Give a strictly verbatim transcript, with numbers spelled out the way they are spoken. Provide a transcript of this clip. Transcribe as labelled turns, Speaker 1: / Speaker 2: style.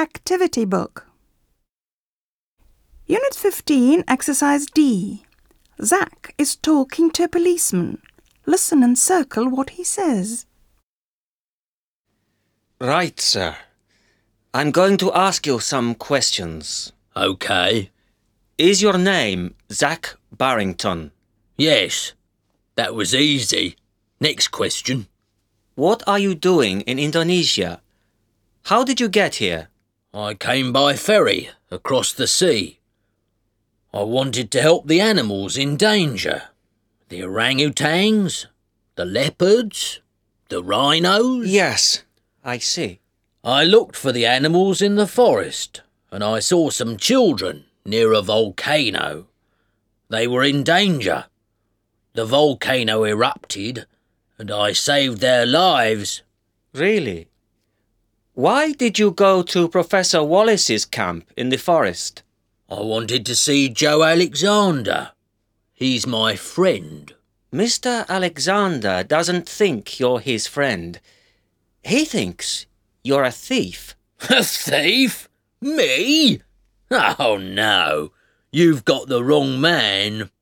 Speaker 1: activity book. Unit fifteen, Exercise D. Zach is talking to a policeman. Listen and circle what he says.
Speaker 2: Right, sir. I'm going to ask you some questions.
Speaker 3: OK.
Speaker 2: Is your name Zach Barrington?
Speaker 3: Yes. That was easy. Next question.
Speaker 2: What are you doing in Indonesia? How did you get here?
Speaker 3: I came by ferry across the sea. I wanted to help the animals in danger. The orangutans, the leopards, the rhinos.
Speaker 2: Yes, I see.
Speaker 3: I looked for the animals in the forest and I saw some children near a volcano. They were in danger. The volcano erupted and I saved their lives.
Speaker 2: Really? Why did you go to Professor Wallace's camp in the forest?
Speaker 3: I wanted to see Joe Alexander. He's my friend.
Speaker 2: Mister Alexander doesn't think you're his friend. He thinks you're a thief.
Speaker 3: A thief? Me? Oh, no. You've got the wrong man.